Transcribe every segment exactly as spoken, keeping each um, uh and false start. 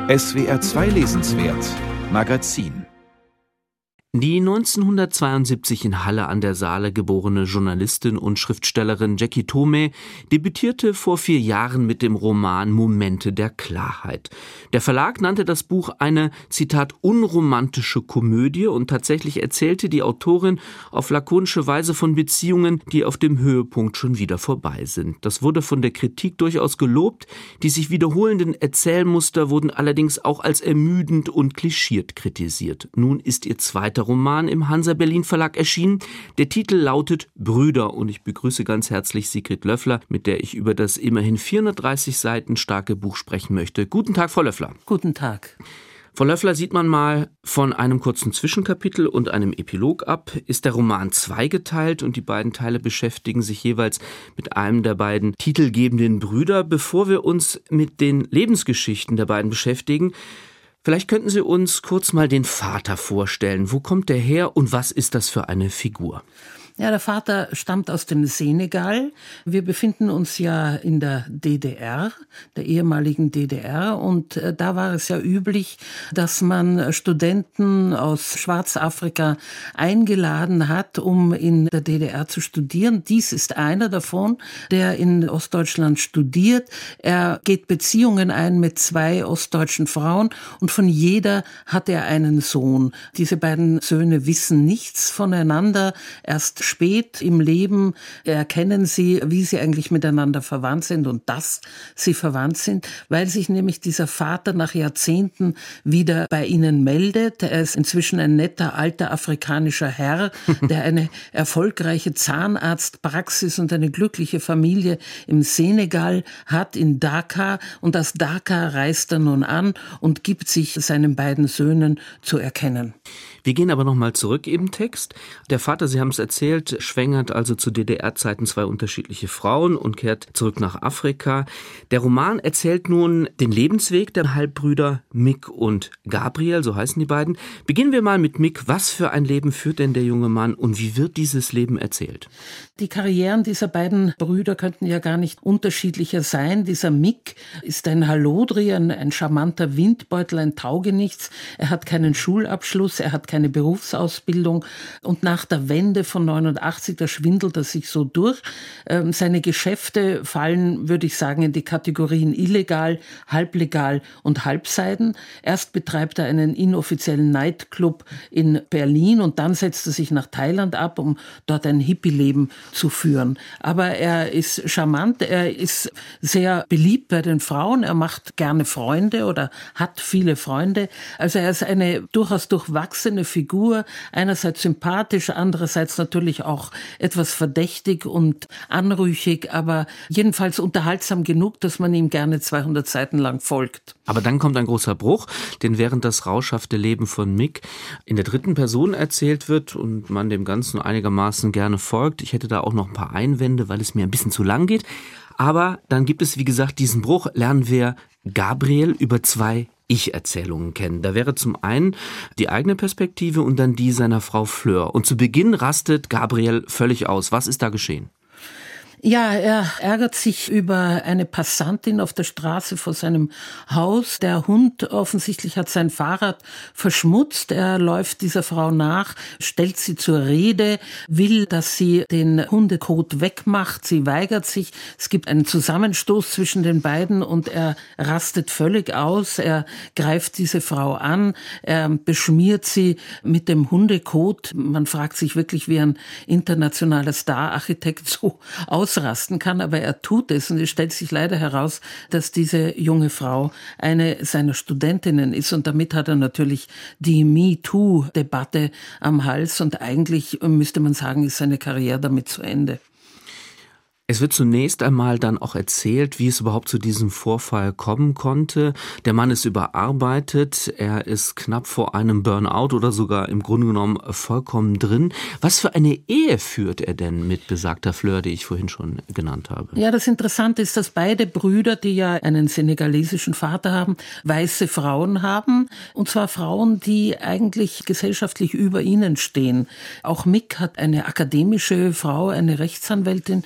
S W R zwei Lesenswert Magazin. Die neunzehnhundertzweiundsiebzig in Halle an der Saale geborene Journalistin und Schriftstellerin Jackie Toomey debütierte vor vier Jahren mit dem Roman Momente der Klarheit. Der Verlag nannte das Buch eine, Zitat, unromantische Komödie, und tatsächlich erzählte die Autorin auf lakonische Weise von Beziehungen, die auf dem Höhepunkt schon wieder vorbei sind. Das wurde von der Kritik durchaus gelobt. Die sich wiederholenden Erzählmuster wurden allerdings auch als ermüdend und klischiert kritisiert. Nun ist ihr zweiter Roman im Hansa Berlin Verlag erschienen. Der Titel lautet Brüder, und ich begrüße ganz herzlich Sigrid Löffler, mit der ich über das immerhin vierhundertdreißig Seiten starke Buch sprechen möchte. Guten Tag, Frau Löffler. Guten Tag. Frau Löffler, sieht man mal von einem kurzen Zwischenkapitel und einem Epilog ab, ist der Roman zweigeteilt und die beiden Teile beschäftigen sich jeweils mit einem der beiden titelgebenden Brüder. Bevor wir uns mit den Lebensgeschichten der beiden beschäftigen, vielleicht könnten Sie uns kurz mal den Vater vorstellen. Wo kommt der her und was ist das für eine Figur? Ja, der Vater stammt aus dem Senegal. Wir befinden uns ja in der D D R, der ehemaligen D D R. Und äh, da war es ja üblich, dass man Studenten aus Schwarzafrika eingeladen hat, um in der D D R zu studieren. Dies ist einer davon, der in Ostdeutschland studiert. Er geht Beziehungen ein mit zwei ostdeutschen Frauen und von jeder hat er einen Sohn. Diese beiden Söhne wissen nichts voneinander. Erst spät im Leben erkennen sie, wie sie eigentlich miteinander verwandt sind und dass sie verwandt sind, weil sich nämlich dieser Vater nach Jahrzehnten wieder bei ihnen meldet. Er ist inzwischen ein netter, alter afrikanischer Herr, der eine erfolgreiche Zahnarztpraxis und eine glückliche Familie im Senegal hat, in Dakar. Und aus Dakar reist er nun an und gibt sich seinen beiden Söhnen zu erkennen. Wir gehen aber nochmal zurück im Text. Der Vater, Sie haben es erzählt, schwängert also zu D D R-Zeiten zwei unterschiedliche Frauen und kehrt zurück nach Afrika. Der Roman erzählt nun den Lebensweg der Halbbrüder Mick und Gabriel, so heißen die beiden. Beginnen wir mal mit Mick. Was für ein Leben führt denn der junge Mann und wie wird dieses Leben erzählt? Die Karrieren dieser beiden Brüder könnten ja gar nicht unterschiedlicher sein. Dieser Mick ist ein Hallodri, ein, ein charmanter Windbeutel, ein Taugenichts. Er hat keinen Schulabschluss, er hat keine Berufsausbildung und nach der Wende von neunundachtzig, da schwindelt er sich so durch. Ähm, seine Geschäfte fallen, würde ich sagen, in die Kategorien illegal, halblegal und halbseiden. Erst betreibt er einen inoffiziellen Nightclub in Berlin und dann setzt er sich nach Thailand ab, um dort ein Hippie-Leben zu führen. Aber er ist charmant, er ist sehr beliebt bei den Frauen, er macht gerne Freunde oder hat viele Freunde. Also er ist eine durchaus durchwachsene Figur, einerseits sympathisch, andererseits natürlich auch etwas verdächtig und anrüchig, aber jedenfalls unterhaltsam genug, dass man ihm gerne zweihundert Seiten lang folgt. Aber dann kommt ein großer Bruch, denn während das rauschhafte Leben von Mick in der dritten Person erzählt wird und man dem Ganzen einigermaßen gerne folgt, ich hätte da auch noch ein paar Einwände, weil es mir ein bisschen zu lang geht, aber dann gibt es, wie gesagt, diesen Bruch, lernen wir Gabriel über zwei Ich-Erzählungen kennen. Da wäre zum einen die eigene Perspektive und dann die seiner Frau Fleur. Und zu Beginn rastet Gabriel völlig aus. Was ist da geschehen? Ja, er ärgert sich über eine Passantin auf der Straße vor seinem Haus. Der Hund offensichtlich hat sein Fahrrad verschmutzt. Er läuft dieser Frau nach, stellt sie zur Rede, will, dass sie den Hundekot wegmacht. Sie weigert sich. Es gibt einen Zusammenstoß zwischen den beiden und er rastet völlig aus. Er greift diese Frau an, er beschmiert sie mit dem Hundekot. Man fragt sich wirklich, wie ein internationaler Star-Architekt so aus ausrasten kann, aber er tut es und es stellt sich leider heraus, dass diese junge Frau eine seiner Studentinnen ist und damit hat er natürlich die MeToo-Debatte am Hals und eigentlich müsste man sagen, ist seine Karriere damit zu Ende. Es wird zunächst einmal dann auch erzählt, wie es überhaupt zu diesem Vorfall kommen konnte. Der Mann ist überarbeitet, er ist knapp vor einem Burnout oder sogar im Grunde genommen vollkommen drin. Was für eine Ehe führt er denn mit besagter Fleur, die ich vorhin schon genannt habe? Ja, das Interessante ist, dass beide Brüder, die ja einen senegalesischen Vater haben, weiße Frauen haben. Und zwar Frauen, die eigentlich gesellschaftlich über ihnen stehen. Auch Mick hat eine akademische Frau, eine Rechtsanwältin geheiratet.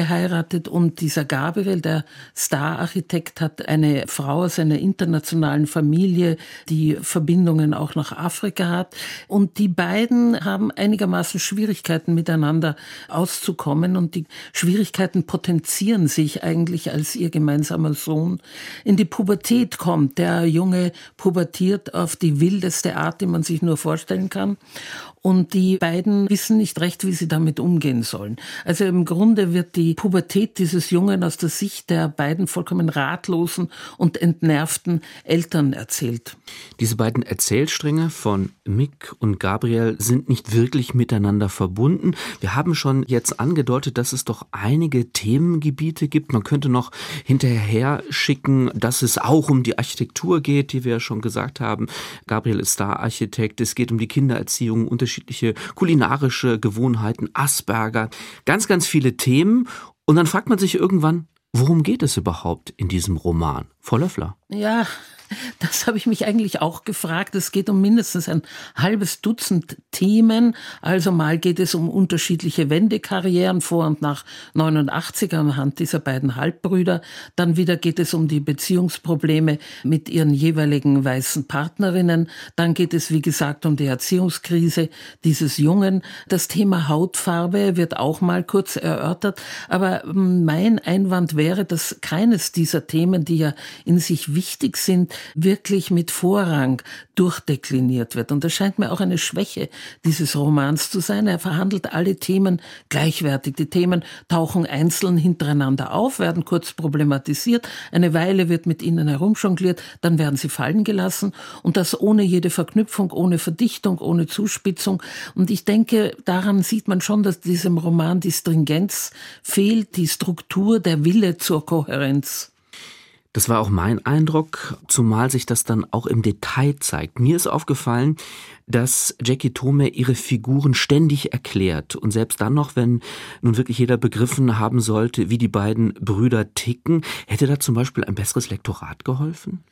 geheiratet und dieser Gabriel, der Star-Architekt, hat eine Frau aus einer internationalen Familie, die Verbindungen auch nach Afrika hat. Und die beiden haben einigermaßen Schwierigkeiten miteinander auszukommen und die Schwierigkeiten potenzieren sich eigentlich, als ihr gemeinsamer Sohn in die Pubertät kommt. Der Junge pubertiert auf die wildeste Art, die man sich nur vorstellen kann. Und die beiden wissen nicht recht, wie sie damit umgehen sollen. Also im Grunde wird die Pubertät dieses Jungen aus der Sicht der beiden vollkommen ratlosen und entnervten Eltern erzählt. Diese beiden Erzählstränge von Mick und Gabriel sind nicht wirklich miteinander verbunden. Wir haben schon jetzt angedeutet, dass es doch einige Themengebiete gibt. Man könnte noch hinterher schicken, dass es auch um die Architektur geht, die wir ja schon gesagt haben. Gabriel ist Star-Architekt. Es geht um die Kindererziehung, unterschiedliche kulinarische Gewohnheiten, Asperger, ganz, ganz viele Themen. Und dann fragt man sich irgendwann, worum geht es überhaupt in diesem Roman? Frau Löffler. Ja, das habe ich mich eigentlich auch gefragt. Es geht um mindestens ein halbes Dutzend Themen. Also mal geht es um unterschiedliche Wendekarrieren vor und nach neunundachtzig anhand dieser beiden Halbbrüder. Dann wieder geht es um die Beziehungsprobleme mit ihren jeweiligen weißen Partnerinnen. Dann geht es, wie gesagt, um die Erziehungskrise dieses Jungen. Das Thema Hautfarbe wird auch mal kurz erörtert. Aber mein Einwand wäre, dass keines dieser Themen, die ja in sich wichtig sind, wirklich mit Vorrang durchdekliniert wird. Und das scheint mir auch eine Schwäche dieses Romans zu sein. Er verhandelt alle Themen gleichwertig. Die Themen tauchen einzeln hintereinander auf, werden kurz problematisiert, eine Weile wird mit ihnen herumjongliert, dann werden sie fallen gelassen und das ohne jede Verknüpfung, ohne Verdichtung, ohne Zuspitzung. Und ich denke, daran sieht man schon, dass diesem Roman die Stringenz fehlt, die Struktur, der Wille zur Kohärenz. Das war auch mein Eindruck, zumal sich das dann auch im Detail zeigt. Mir ist aufgefallen, dass Jackie Tome ihre Figuren ständig erklärt. Und selbst dann noch, wenn nun wirklich jeder begriffen haben sollte, wie die beiden Brüder ticken, hätte da zum Beispiel ein besseres Lektorat geholfen?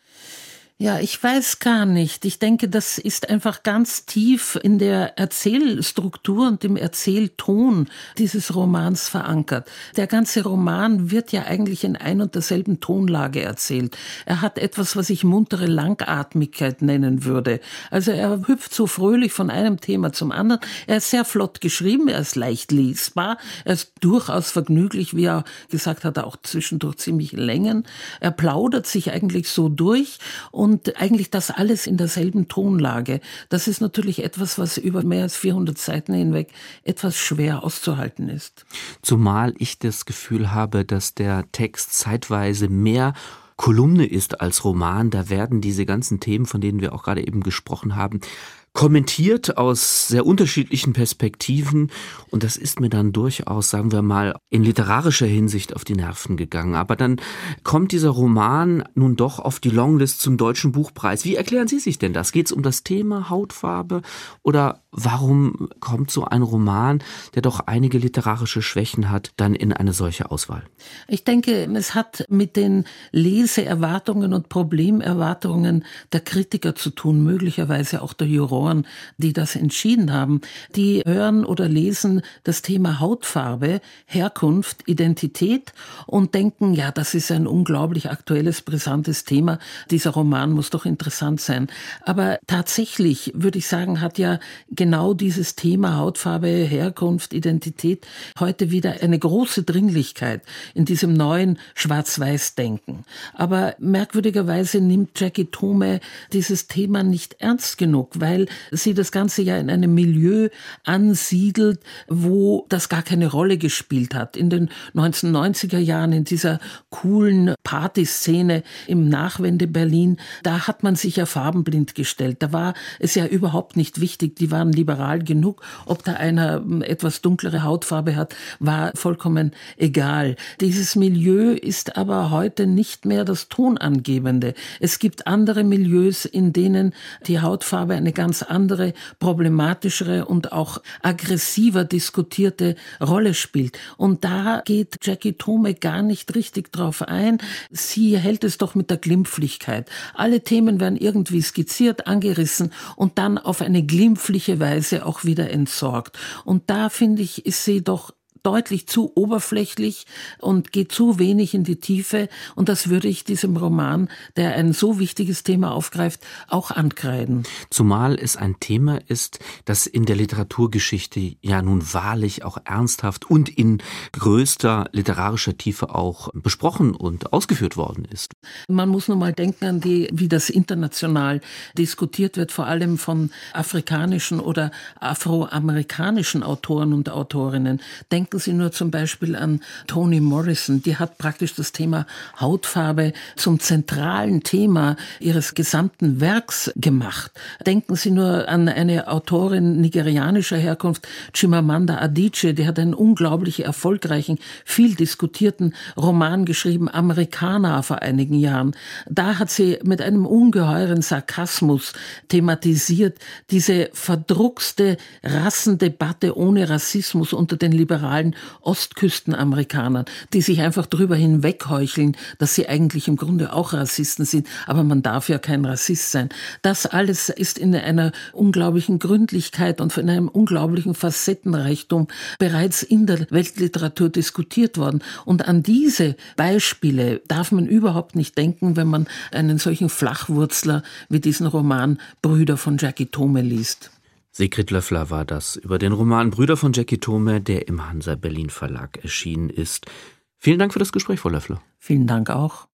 Ja, ich weiß gar nicht. Ich denke, das ist einfach ganz tief in der Erzählstruktur und dem Erzählton dieses Romans verankert. Der ganze Roman wird ja eigentlich in ein und derselben Tonlage erzählt. Er hat etwas, was ich muntere Langatmigkeit nennen würde. Also er hüpft so fröhlich von einem Thema zum anderen. Er ist sehr flott geschrieben, er ist leicht lesbar, er ist durchaus vergnüglich, wie er gesagt hat, auch zwischendurch ziemlich Längen. Er plaudert sich eigentlich so durch und Und eigentlich das alles in derselben Tonlage. Das ist natürlich etwas, was über mehr als vierhundert Seiten hinweg etwas schwer auszuhalten ist. Zumal ich das Gefühl habe, dass der Text zeitweise mehr Kolumne ist als Roman. Da werden diese ganzen Themen, von denen wir auch gerade eben gesprochen haben, kommentiert aus sehr unterschiedlichen Perspektiven und das ist mir dann durchaus, sagen wir mal, in literarischer Hinsicht auf die Nerven gegangen. Aber dann kommt dieser Roman nun doch auf die Longlist zum Deutschen Buchpreis. Wie erklären Sie sich denn das? Geht es um das Thema Hautfarbe oder warum kommt so ein Roman, der doch einige literarische Schwächen hat, dann in eine solche Auswahl? Ich denke, es hat mit den Leseerwartungen und Problemerwartungen der Kritiker zu tun, möglicherweise auch der Juroren, die das entschieden haben. Die hören oder lesen das Thema Hautfarbe, Herkunft, Identität und denken, ja, das ist ein unglaublich aktuelles, brisantes Thema. Dieser Roman muss doch interessant sein. Aber tatsächlich, würde ich sagen, hat ja genau dieses Thema Hautfarbe, Herkunft, Identität heute wieder eine große Dringlichkeit in diesem neuen Schwarz-Weiß-Denken. Aber merkwürdigerweise nimmt Jackie Tome dieses Thema nicht ernst genug, weil sie das Ganze ja in einem Milieu ansiedelt, wo das gar keine Rolle gespielt hat. In den neunzehnhundertneunziger Jahren, in dieser coolen Partyszene im Nachwende-Berlin, da hat man sich ja farbenblind gestellt. Da war es ja überhaupt nicht wichtig, die waren liberal genug. Ob da einer etwas dunklere Hautfarbe hat, war vollkommen egal. Dieses Milieu ist aber heute nicht mehr das Tonangebende. Es gibt andere Milieus, in denen die Hautfarbe eine ganz andere, problematischere und auch aggressiver diskutierte Rolle spielt. Und da geht Jackie Tome gar nicht richtig drauf ein. Sie hält es doch mit der Glimpflichkeit. Alle Themen werden irgendwie skizziert, angerissen und dann auf eine glimpfliche Weise auch wieder entsorgt. Und da, finde ich, ist sie doch deutlich zu oberflächlich und geht zu wenig in die Tiefe. Und das würde ich diesem Roman, der ein so wichtiges Thema aufgreift, auch ankreiden. Zumal es ein Thema ist, das in der Literaturgeschichte ja nun wahrlich auch ernsthaft und in größter literarischer Tiefe auch besprochen und ausgeführt worden ist. Man muss nur mal denken an die, wie das international diskutiert wird, vor allem von afrikanischen oder afroamerikanischen Autoren und Autorinnen. Denken Sie nur zum Beispiel an Toni Morrison, die hat praktisch das Thema Hautfarbe zum zentralen Thema ihres gesamten Werks gemacht. Denken Sie nur an eine Autorin nigerianischer Herkunft, Chimamanda Adichie, die hat einen unglaublich erfolgreichen, viel diskutierten Roman geschrieben, Amerikaner, vor einigen Jahren. Da hat sie mit einem ungeheuren Sarkasmus thematisiert, diese verdruckste Rassendebatte ohne Rassismus unter den liberalen Ostküstenamerikanern, die sich einfach drüber hinwegheucheln, dass sie eigentlich im Grunde auch Rassisten sind, aber man darf ja kein Rassist sein. Das alles ist in einer unglaublichen Gründlichkeit und in einem unglaublichen Facettenreichtum bereits in der Weltliteratur diskutiert worden. Und an diese Beispiele darf man überhaupt nicht denken, wenn man einen solchen Flachwurzler wie diesen Roman Brüder von Jackie Tome liest. Sigrid Löffler war das über den Roman Brüder von Jackie Tome, der im Hansa Berlin Verlag erschienen ist. Vielen Dank für das Gespräch, Frau Löffler. Vielen Dank auch.